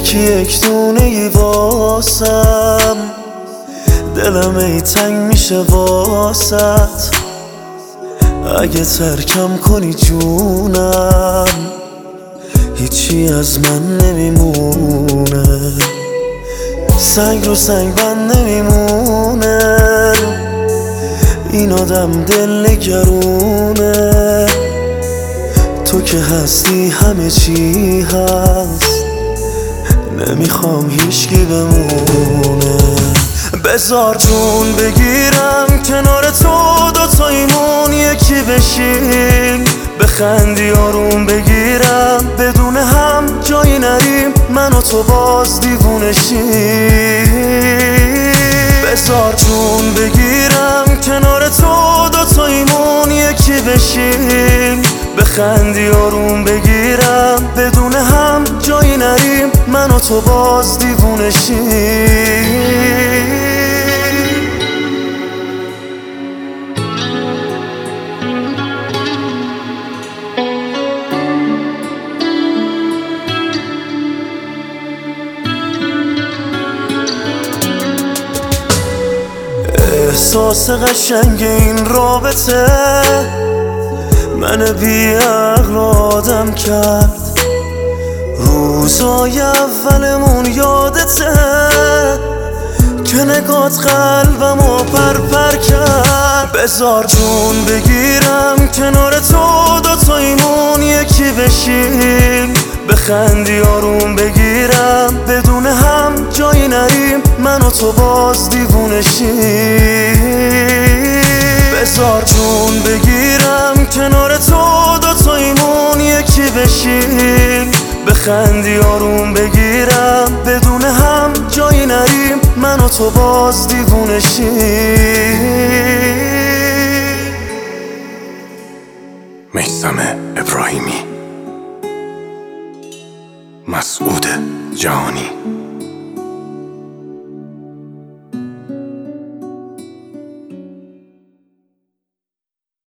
یک دونه ای واسم، دلم ای تنگ میشه واسط. اگه ترکم کنی جونم، هیچی از من نمیمونه. سنگ رو سنگ بند نمیمونه، این آدم دل نگرونه. تو که هستی همه چی هست، نمیخوام هیچکی بمونه. بذار جون بگیرم کنار تو، دوتاییمون یکی بشیم. بخندی آروم بگیرم، بدون هم جایی نریم، من و تو باز دیوونه شیم. بذار جون بگیرم کنار تو، دوتاییمون یکی بشیم. بخندی آروم بگیرم، بدون هم جایی نریم، من و تو باز دیوونه شیم. احساس قشنگ این رابطه من بی‌عقل آدم کرد. روزای اولمون یادته که نگات قلبمو پر کرد. بذار جون بگیرم کنار تو، دوتاییمون یکی بشیم. بخندی آروم بگیرم، بدون هم جایی نریم، من و تو باز دیوونه شیم. بذار جون بگیرم کنار تو، دوتاییمون یکی بشیم. بخندی آروم بگیرم، بدون هم جایی نریم، من و تو باز دیوونه شیم. میثم ابراهیمی، مسعود جهانی.